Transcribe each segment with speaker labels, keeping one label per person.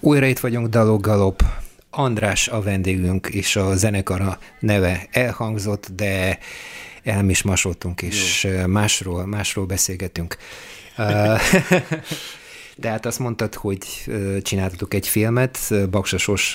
Speaker 1: Újra itt vagyunk, Dalok Galop. András a vendégünk, és a zenekar neve elhangzott, de elmismasoltunk, és másról beszélgetünk. De hát azt mondtad, hogy csináltatok egy filmet, Baksasos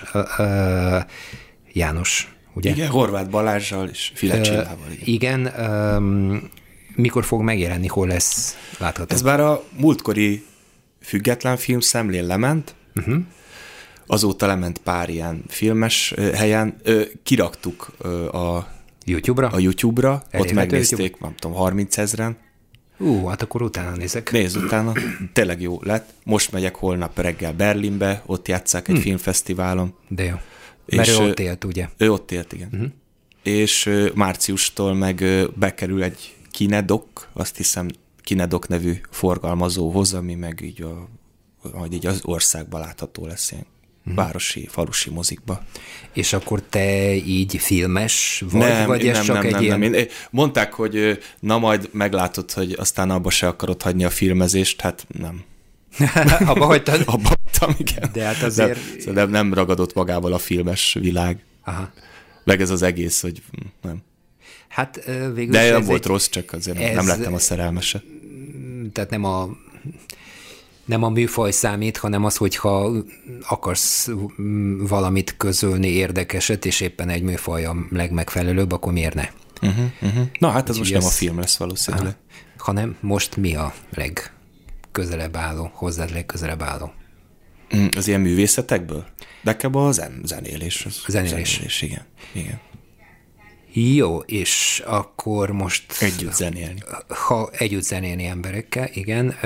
Speaker 1: János, ugye?
Speaker 2: Igen, Horváth Balázssal és File Csillával.
Speaker 1: Igen. Mikor fog megjelenni, hol lesz látható?
Speaker 2: Ez már a múltkori független film szemlén lement, azóta lement pár ilyen filmes helyen, kiraktuk a YouTube-ra, ott megnézték, nem tudom, 30 000-en.
Speaker 1: Hát akkor utána nézek.
Speaker 2: Nézd utána, tényleg jó lett. Most megyek holnap reggel Berlinbe, ott játsszák egy filmfesztiválon.
Speaker 1: De jó. Mert ő ott élt, ugye?
Speaker 2: Ő ott élt, igen. És márciustól meg bekerül egy Kinedok, azt hiszem Kinedok nevű forgalmazóhoz, ami meg így majd így az országban látható lesz ilyen városi, falusi mozikba.
Speaker 1: És akkor te így filmes vagy, vagy ez csak egy ilyen...
Speaker 2: Mondták, hogy na majd meglátod, hogy aztán abba se akarod hagyni a filmezést, hát nem.
Speaker 1: Abba hagytad?
Speaker 2: Abba hagytam, igen.
Speaker 1: De hát azért...
Speaker 2: De nem ragadott magával a filmes világ.
Speaker 1: Aha.
Speaker 2: Meg ez az egész, hogy nem.
Speaker 1: Hát végül
Speaker 2: de nem volt rossz, csak azért nem lettem a szerelmese.
Speaker 1: Tehát nem a műfaj számít, hanem az, hogyha akarsz valamit közölni érdekeset, és éppen egy műfaj a legmegfelelőbb, akkor miért ne?
Speaker 2: Na hát ez most nem a film lesz valószínűleg.
Speaker 1: Hanem most mi a legközelebb álló, hozzád legközelebb álló?
Speaker 2: Az ilyen művészetekből? De inkább a zenélés.
Speaker 1: Zenélés,
Speaker 2: igen.
Speaker 1: Jó, és akkor most...
Speaker 2: Együtt zenélni.
Speaker 1: Ha együtt zenélni emberekkel, igen.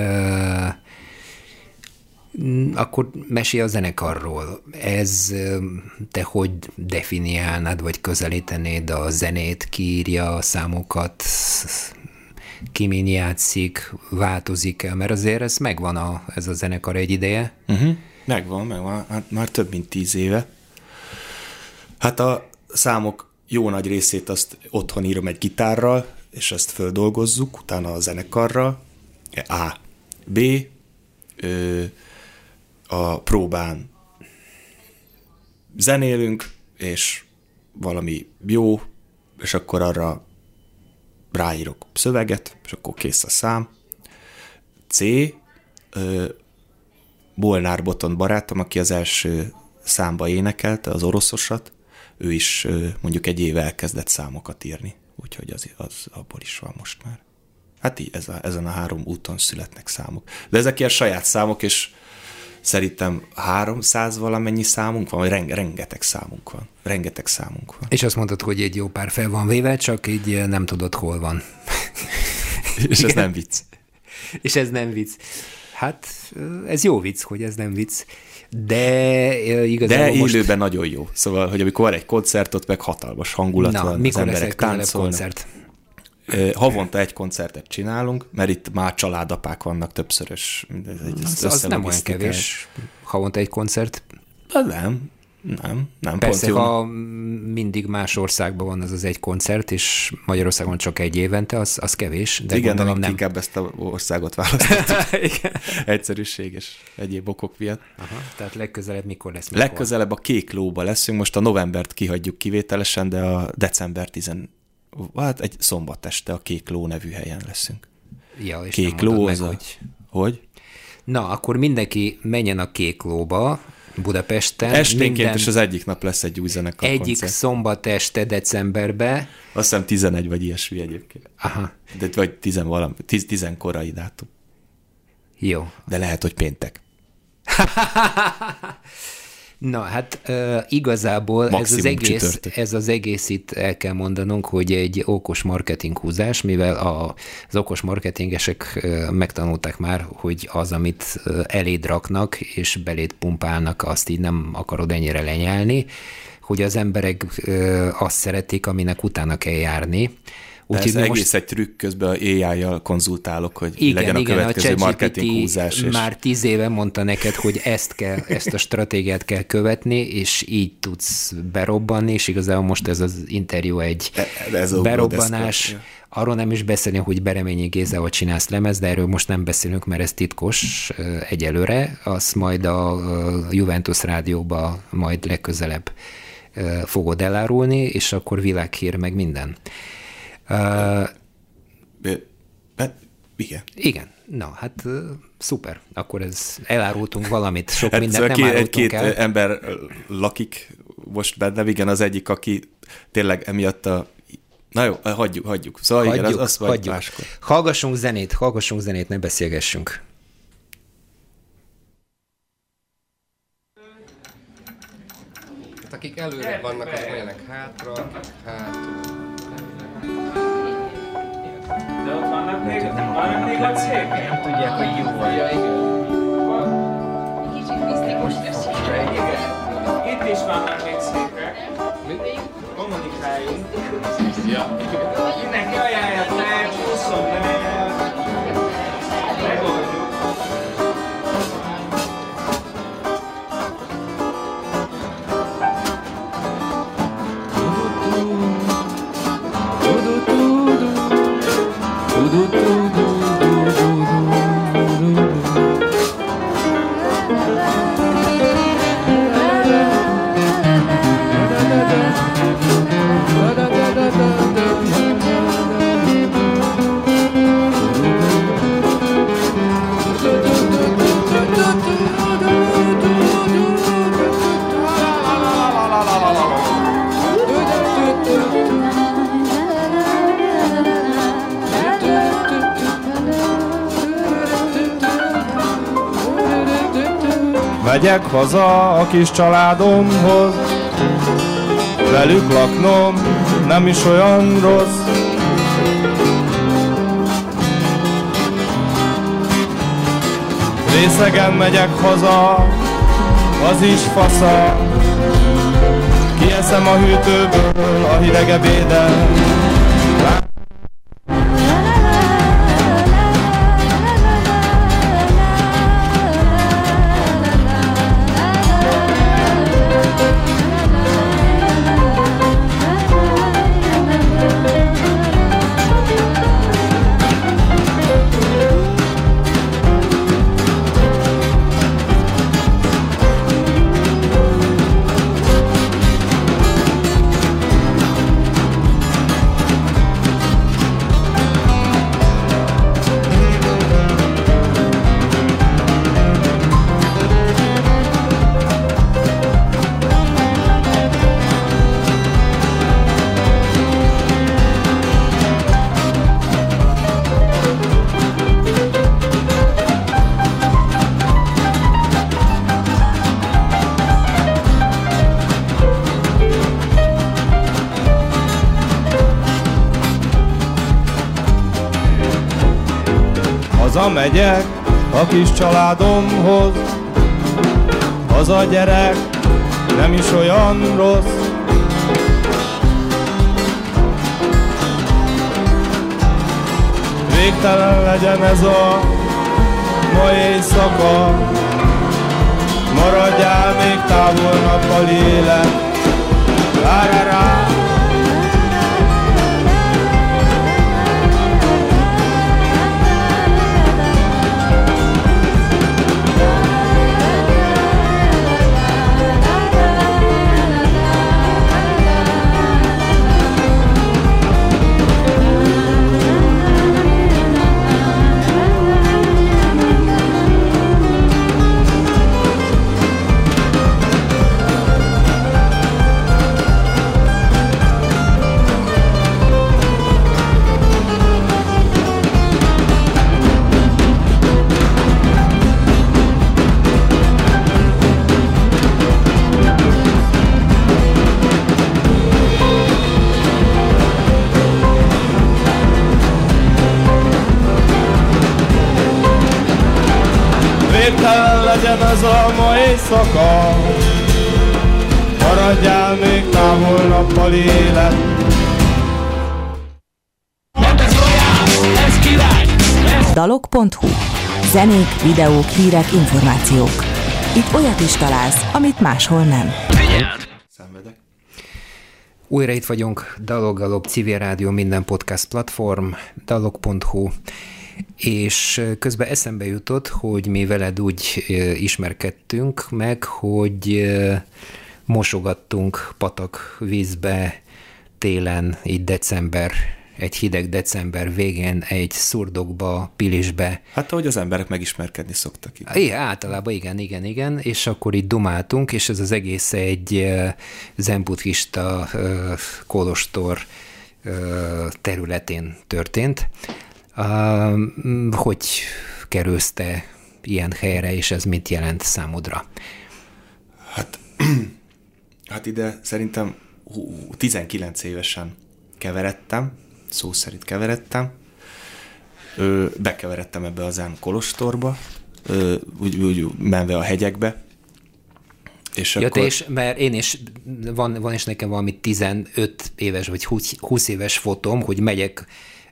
Speaker 1: Akkor mesélj a zenekarról. Ez te hogy definiálnád, vagy közelítenéd a zenét, kiírja a számokat, ki min játszik, változik-e? Mert azért ez megvan ez a zenekar egy ideje.
Speaker 2: Megvan. Hát már több mint 10 éve. Hát a számok jó nagy részét azt otthon írom egy gitárral, és ezt földolgozzuk, utána a zenekarral. A. B. A próbán zenélünk, és valami jó, és akkor arra ráírok szöveget, és akkor kész a szám. C. Molnár Botond barátom, aki az első számba énekelte, az Oroszosat, ő is mondjuk egy éve elkezdett számokat írni, úgyhogy az abból is van most már. Hát így ezen a 3 úton születnek számok. De ezek ilyen saját számok, és szerintem 300 valamennyi számunk van, vagy rengeteg számunk van.
Speaker 1: És azt mondtad, hogy egy jó pár fel van véve, csak így nem tudod, hol van.
Speaker 2: És ez nem vicc.
Speaker 1: És ez nem vicc. Hát ez jó vicc, hogy ez nem vicc. De igazából
Speaker 2: most... élőben nagyon jó. Szóval, hogy amikor van egy koncert, ott meg hatalmas hangulat van, az emberek táncolnak. Koncert? Havonta egy koncertet csinálunk, mert itt már családapák vannak többszörös.
Speaker 1: Az nem olyan kevés. Havonta egy koncert?
Speaker 2: Nem.
Speaker 1: Persze, ha mindig más országban van az egy koncert, és Magyarországon csak egy évente, az kevés. De
Speaker 2: igen,
Speaker 1: gondolom
Speaker 2: nem. Inkább ezt az országot választottuk. Egyszerűség és egyéb okok miatt.
Speaker 1: Aha, tehát legközelebb mikor lesz?
Speaker 2: Legközelebb a Kék Lóba leszünk, most a novembert kihagyjuk kivételesen, de a december 10, hát egy szombat este a Kék Ló nevű helyen leszünk.
Speaker 1: Ja, és
Speaker 2: Kék Ló az hogy?
Speaker 1: Na, akkor mindenki menjen a Kék Lóba, Budapesten.
Speaker 2: Esténként, és az egyik nap lesz egy új zenekar
Speaker 1: egyik
Speaker 2: koncert.
Speaker 1: Szombat este decemberbe.
Speaker 2: Azt hiszem 11 vagy ilyesmi egyébként.
Speaker 1: Aha.
Speaker 2: De vagy 10 korai dátum.
Speaker 1: Jó.
Speaker 2: De lehet, hogy péntek.
Speaker 1: Na, hát igazából ez az egész itt el kell mondanunk, hogy egy okos marketing húzás, mivel az okos marketingesek megtanulták már, hogy az, amit eléd raknak és beléd pumpálnak, azt így nem akarod ennyire lenyelni, hogy az emberek azt szeretik, aminek utána kell járni.
Speaker 2: Ez egész egy trükk, közben AI-jal konzultálok, hogy legyen a következő marketing húzás.
Speaker 1: Már 10 éve mondta neked, hogy ezt a stratégiát kell követni, és így tudsz berobbanni, és igazából most ez az interjú egy berobbanás. Arról nem is beszélni, hogy Bereményi Gézával csinálsz lemez, de erről most nem beszélünk, mert ez titkos egyelőre, azt majd a Juventus rádióba majd legközelebb fogod elárulni, és akkor világhír meg minden.
Speaker 2: Igen.
Speaker 1: Igen. Na, hát szuper. Akkor elárultunk valamit, sok mindent nem árultunk
Speaker 2: két
Speaker 1: el.
Speaker 2: ember lakik most bennem, igen, az egyik, aki tényleg emiatt Na jó, hagyjuk. Szóval
Speaker 1: hagyjuk,
Speaker 2: igen, az vagy máskor.
Speaker 1: Hallgassunk zenét, ne beszélgessünk.
Speaker 3: Hát akik előre vannak, azok menjenek hátra.
Speaker 4: De ott vannak még a cégek? Nem tudják, hogy jó van.
Speaker 5: Kicsit misztikus lesz.
Speaker 4: Itt is vannak még székek. Kommunikáljunk. Mindenki ajánlját meg, 20 lehet. Megoldjuk.
Speaker 6: Megyek haza a kis családomhoz, velük laknom nem is olyan rossz. Részegen megyek haza, az is fasza. Kieszem a hűtőből a hideg ebédet. Hazamegyek a kis családomhoz, az a gyerek nem is olyan rossz. Végtelen legyen ez a ma éjszaka, maradjál még távol nappal élet. Rá. Végtelen legyen ez a ma éjszaka, maradjál még távol nappal élet.
Speaker 7: Dalok.hu. Zenék, videók, hírek, információk. Itt olyat is találsz, amit máshol nem.
Speaker 2: Szenvedek.
Speaker 1: Újra itt vagyunk, Dalog Galop, Civil Rádió, minden podcast platform, dalog.hu, és közben eszembe jutott, hogy mi veled úgy ismerkedtünk meg, hogy mosogattunk patak vízbe télen, így egy hideg december végén egy szurdokba, Pilisbe.
Speaker 2: Hát ahogy az emberek megismerkedni szoktak.
Speaker 1: Igen, általában igen, és akkor itt dumáltunk, és ez az egész egy zen-buddhista kolostor területén történt. Hogy kerülsz te ilyen helyre, és ez mit jelent számodra?
Speaker 2: Hát ide szerintem 19 évesen keveredtem, szó szerint keveredtem, bekeveredtem ebbe a zen kolostorba, úgy menve a hegyekbe, és akkor...
Speaker 1: mert én is, van is nekem valami 15 éves vagy 20 éves fotóm, hogy megyek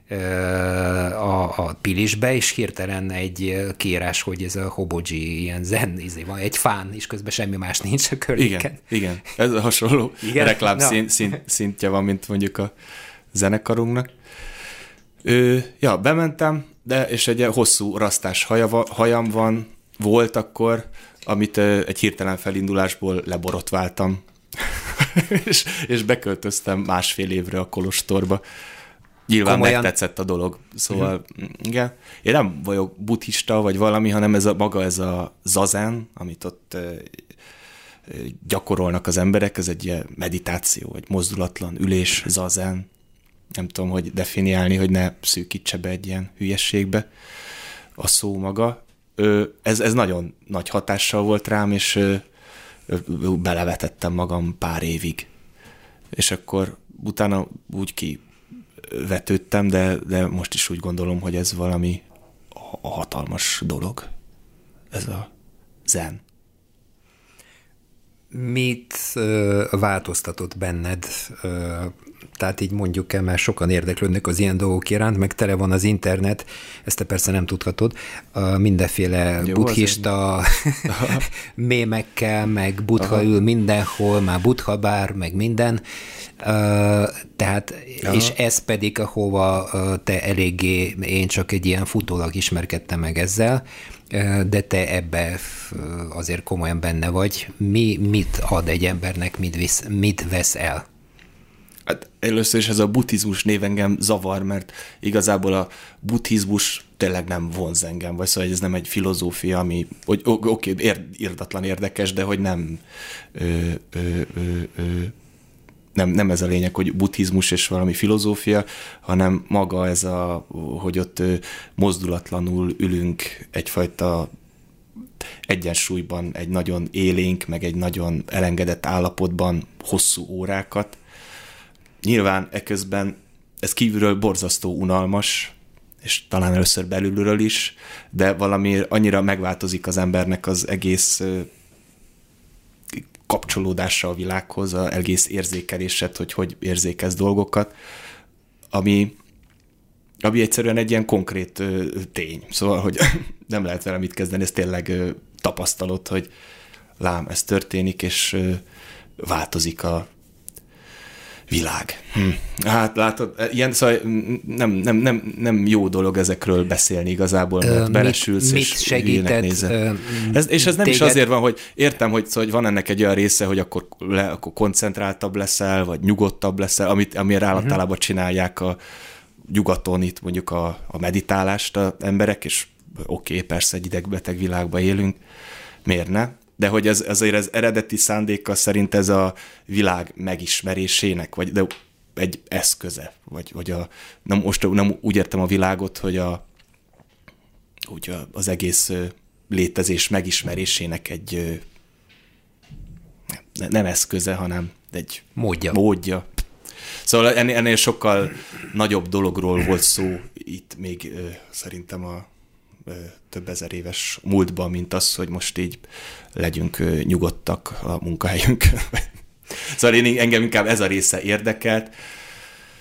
Speaker 1: a Pilisbe, és hirtelen egy kiírás, hogy ez a Hoboji, ilyen zen, van egy fán, és közben semmi más nincs a környéken.
Speaker 2: Igen. Ez a hasonló reklám szintje van, mint mondjuk a zenekarunknak. Bementem, és egy hosszú rasztás hajam volt akkor, amit egy hirtelen felindulásból leborotváltam, és beköltöztem 1,5 évre a kolostorba. Nyilván komolyan megtetszett a dolog. Szóval, igen. Én nem vagyok buddhista, vagy valami, hanem ez a zazen, amit ott gyakorolnak az emberek, ez egy ilyen meditáció, egy mozdulatlan ülés, zazen. Nem tudom, hogy definiálni, hogy ne szűkítse be egy ilyen hülyességbe a szó maga. Ez nagyon nagy hatással volt rám, és belevetettem magam pár évig. És akkor utána úgy kivetődtem, de most is úgy gondolom, hogy ez valami hatalmas dolog. Ez a zen.
Speaker 1: Mit változtatott benned? Tehát így mondjuk el, mert sokan érdeklődnek az ilyen dolgok iránt, meg tele van az internet, ezt te persze nem tudhatod, mindenféle buddhista mémekkel, meg buddha ül mindenhol, már buddha bár, meg minden. Tehát, és ez pedig, ahova te eléggé, én csak egy ilyen futólag ismerkedtem meg ezzel, de te ebbe azért komolyan benne vagy. Mit ad egy embernek, mit vesz el?
Speaker 2: Hát először is ez a buddhizmus név engem zavar, mert igazából a buddhizmus tényleg nem vonz engem, vagy szóval ez nem egy filozófia, ami oké, irdatlan érdekes, de hogy nem ez a lényeg, hogy buddhizmus és valami filozófia, hanem maga ez hogy ott mozdulatlanul ülünk egyfajta egyensúlyban, egy nagyon élénk, meg egy nagyon elengedett állapotban hosszú órákat. Nyilván eközben ez kívülről borzasztó unalmas, és talán először belülről is, de valami annyira megváltozik az embernek az egész kapcsolódása a világhoz, az egész érzékelésed, hogy érzékelsz dolgokat, ami egyszerűen egy ilyen konkrét tény. Szóval, hogy nem lehet vele mit kezdeni, ez tényleg tapasztalod, hogy lám, ez történik, és változik a világ. Hát látod, ilyen, szóval nem jó dolog ezekről beszélni igazából, mert belesülsz,
Speaker 1: mit
Speaker 2: és
Speaker 1: segített
Speaker 2: és ez nem is azért van, hogy értem, hogy van ennek egy olyan része, hogy akkor koncentráltabb leszel, vagy nyugodtabb leszel, amire általában csinálják a nyugaton itt mondjuk a meditálást az emberek, és oké, persze egy idegbeteg világban élünk, miért ne? De hogy azért az eredeti szándéka szerint ez a világ megismerésének, vagy de egy eszköze, vagy nem úgy értem a világot, hogy az egész létezés megismerésének egy nem eszköze, hanem egy módja. Szóval ennél sokkal nagyobb dologról volt szó itt még szerintem a több ezer éves múltban, mint az, hogy most így legyünk nyugodtak a munkahelyünkön. Szóval engem inkább ez a része érdekelt,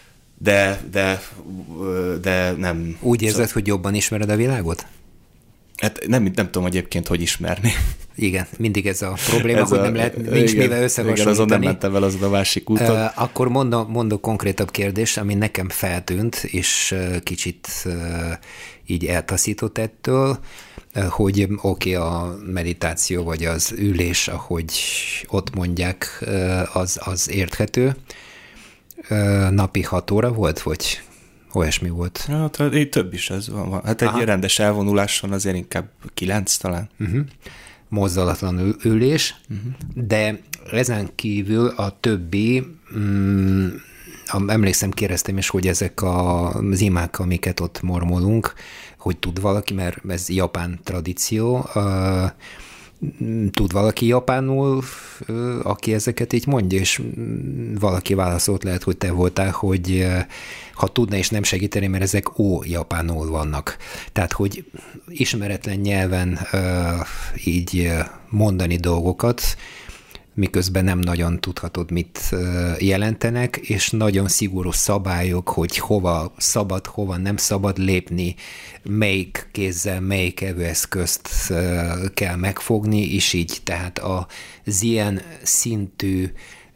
Speaker 2: de nem.
Speaker 1: Úgy érzed, hogy jobban ismered a világot?
Speaker 2: Hát nem tudom egyébként, hogy ismerni.
Speaker 1: Igen, mindig ez a probléma, hogy nem lehet, nincs mivel összehasonlítani. Igen,
Speaker 2: azon nem mentem el azon a másik úton.
Speaker 1: Akkor mondok konkrétabb kérdést, ami nekem feltűnt, és kicsit így eltaszított ettől, hogy oké, a meditáció vagy az ülés, ahogy ott mondják, az érthető. Napi 6 óra volt, vagy olyasmi volt?
Speaker 2: Hát így több is ez van. Hát egy rendes elvonuláson azért inkább 9 talán.
Speaker 1: Mozdulatlan ülés, de ezen kívül a többi, emlékszem, kérdeztem is, hogy ezek az imák, amiket ott mormolunk, hogy tud valaki, mert ez japán tradíció, tud valaki japánul, aki ezeket így mondja, és valaki válaszolt, lehet, hogy te voltál, hogy ha tudna és nem segíteni, mert ezek japánul vannak. Tehát, hogy ismeretlen nyelven így mondani dolgokat, miközben nem nagyon tudhatod, mit jelentenek, és nagyon szigorú szabályok, hogy hova szabad, hova nem szabad lépni, melyik kézzel, melyik evőeszközt kell megfogni, és így. Tehát az ilyen szintű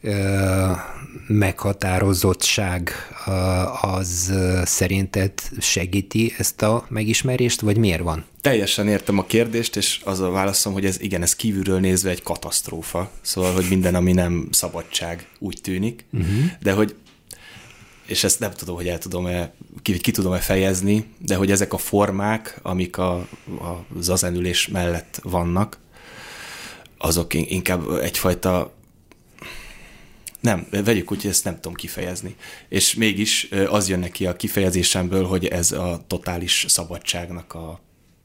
Speaker 1: meghatározottság az szerinted segíti ezt a megismerést, vagy miért van?
Speaker 2: Teljesen értem a kérdést, és az a válaszom, hogy ez kívülről nézve egy katasztrófa. Szóval, hogy minden, ami nem szabadság, úgy tűnik, de hogy, és ezt nem tudom, hogy ki tudom-e fejezni, de hogy ezek a formák, amik a zazenülés mellett vannak, azok inkább egyfajta nem, vegyük úgy, hogy ezt nem tudom kifejezni. És mégis az jön neki a kifejezésemből, hogy ez a totális szabadságnak a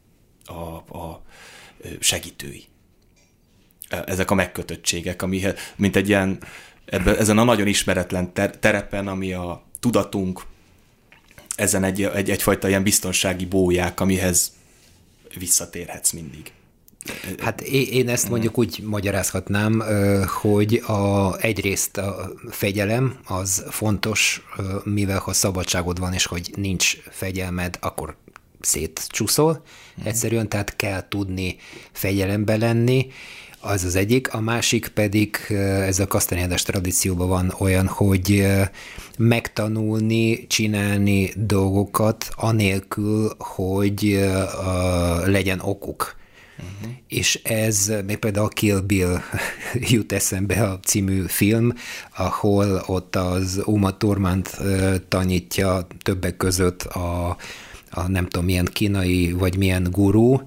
Speaker 2: segítői. Ezek a megkötöttségek, mint egy ilyen, ezen a nagyon ismeretlen terepen, ami a tudatunk, ezen egyfajta ilyen biztonsági bóják, amihez visszatérhetsz mindig.
Speaker 1: Hát én ezt mondjuk úgy magyarázhatnám, hogy egyrészt a fegyelem az fontos, mivel ha szabadságod van, és hogy nincs fegyelmed, akkor szétcsúszol. Egyszerűen, tehát kell tudni fegyelembe lenni, az az egyik. A másik pedig, ez a kasztányádás tradícióban van olyan, hogy megtanulni, csinálni dolgokat anélkül, hogy legyen okuk. És ez még például a Kill Bill jut eszembe, a című film, ahol ott az Uma Thurmant tanítja többek között a nem tudom milyen kínai, vagy milyen gurú,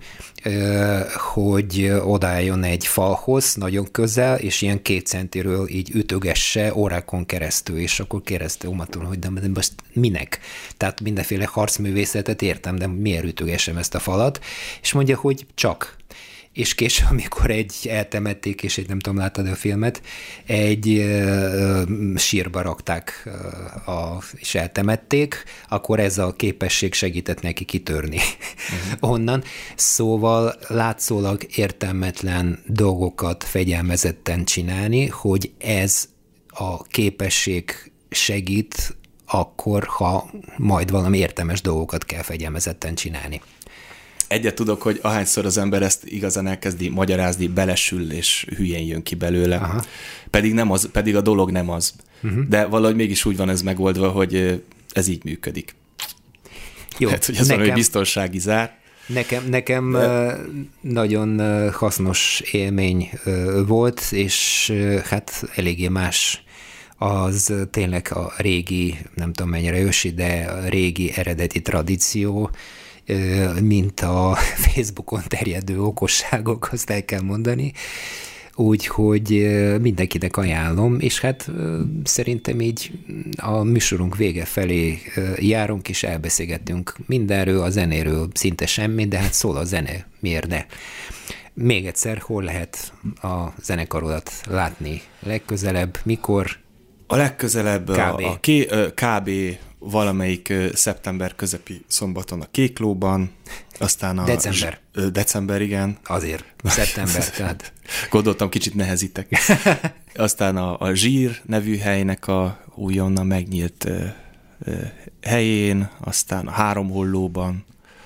Speaker 1: hogy odálljon egy falhoz nagyon közel, és ilyen 2 centiről így ütögesse órákon keresztül, és akkor kérdezte Uma Thurman, hogy de most minek? Tehát mindenféle harcművészetet értem, de miért ütögessem ezt a falat? És mondja, hogy csak. És később, amikor eltemették, és nem tudom, láttad a filmet, egy sírba rakták, és eltemették, akkor ez a képesség segített neki kitörni onnan. Szóval látszólag értelmetlen dolgokat fegyelmezetten csinálni, hogy ez a képesség segít akkor, ha majd valami értelmes dolgokat kell fegyelmezetten csinálni.
Speaker 2: Egyet tudok, hogy ahányszor az ember ezt igazán elkezdi magyarázni, belesül, és hülyén jön ki belőle. Aha. Pedig a dolog nem az. De valahogy mégis úgy van ez megoldva, hogy ez így működik. Jó, hát, hogy ez valami biztonsági zár.
Speaker 1: Nekem nagyon hasznos élmény volt, és hát eléggé más. Az tényleg a régi, nem tudom mennyire ősi, de a régi eredeti tradíció, mint a Facebookon terjedő okosságok, azt el kell mondani. Úgyhogy mindenkinek ajánlom, és hát szerintem így a műsorunk vége felé járunk, és elbeszélgettünk mindenről, a zenéről szinte semmi, de hát szól a zene, miért ne? Még egyszer, hol lehet a zenekarodat látni legközelebb, mikor?
Speaker 2: A legközelebb kb. Valamelyik szeptember közepi szombaton a Kéklóban, aztán a... December, igen.
Speaker 1: Azért, szeptember, tehát...
Speaker 2: Gondoltam, kicsit nehezítek. Aztán a Zsír nevű helynek a újonnan megnyílt helyén, aztán a Háromhollóban,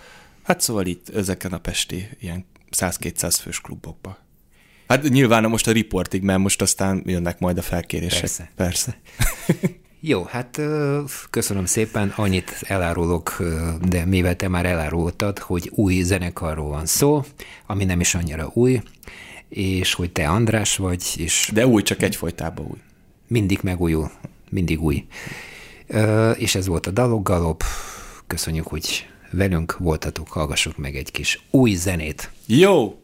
Speaker 2: Hát szóval itt ezeken a pesti ilyen 100-200 fős klubokba. Hát nyilván most a riportig, mert most aztán jönnek majd a felkérések. Persze.
Speaker 1: Jó, hát köszönöm szépen, annyit elárulok, de mivel te már elárultad, hogy új zenekarról van szó, ami nem is annyira új, és hogy te András vagy, és...
Speaker 2: De új, csak egyfolytában új.
Speaker 1: Mindig megújul, mindig új. És ez volt a Dalok Galop. Köszönjük, hogy velünk voltatok, hallgassuk meg egy kis új zenét.
Speaker 2: Jó!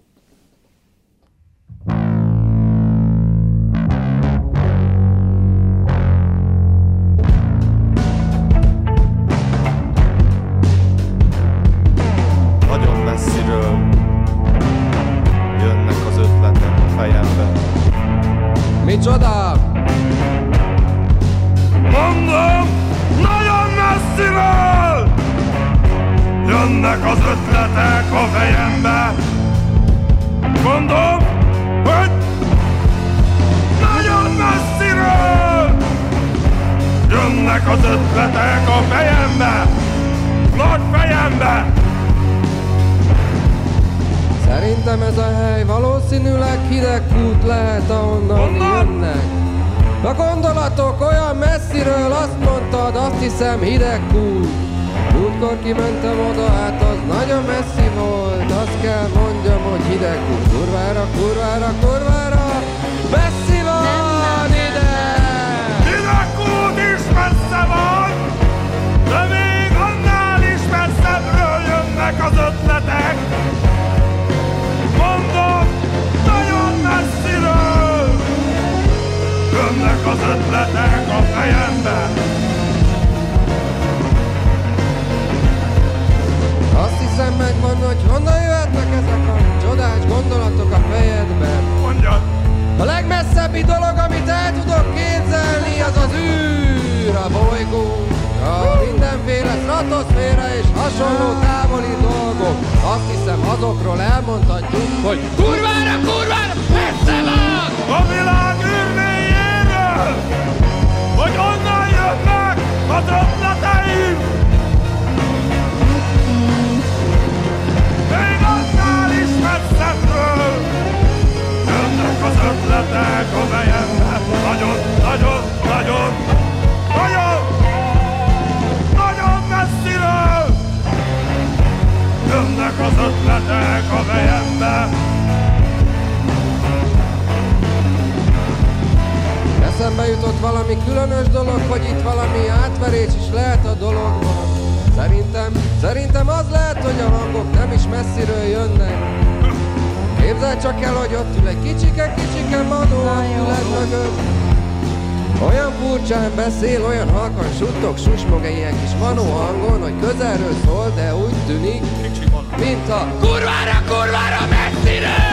Speaker 6: Nagyon messziről jönnek az ötletek a fejembe.
Speaker 3: Micsoda?
Speaker 6: Mondom, nagyon messziről jönnek az ötletek a fejembe. Mondom, hogy nagyon messziről jönnek az ötletek a fejembe, nagy fejembe.
Speaker 3: Szerintem ez a hely valószínűleg hideg kút lehet, ahonnan jönnek. A gondolatok olyan messziről, azt mondtad, azt hiszem hideg kút. Múltkor kimentem oda, hát az nagyon messzi volt. Azt kell mondjam, hogy hideg kút. Kurvára, kurvára, kurvára, messzi van ide!
Speaker 6: Hideg kút is messze van, de még annál is messzebbről jönnek az ötletek. Mondom, nagyon messziről jönnek az ötletek a fejembe.
Speaker 3: Azt hiszem megvan, hogy honnan jöhetnek ezek a csodás gondolatok a fejedben.
Speaker 6: Mondjad!
Speaker 3: A legmesszebbi dolog, amit el tudok képzelni, az az űr, a bolygó, a mindenféle stratoszféra és hasonló távoli dolgok. Azt hiszem azokról elmondhatjuk, hogy kurvára, kurvára, messze van!
Speaker 6: A világ űrmélyéről, hogy honnan jönnek az ötleteim! Még annál is messzebbről jönnek az ötletek a fejembe. Nagyon, nagyon, nagyon, nagyon, nagyon messziről jönnek az ötletek a fejembe.
Speaker 3: Eszembe jutott valami különös dolog, hogy itt valami átverés is lehet a dologban. Szerintem az lehet, hogy a hangok nem is messziről jönnek. Képzeld csak el, hogy ott ül egy kicsike manó a füled mögött. Olyan furcsán beszél, olyan halkan suttog, susmog egy ilyen kis manó hangon, hogy közelről szól, de úgy tűnik, mint a kurvára, kurvára messziről!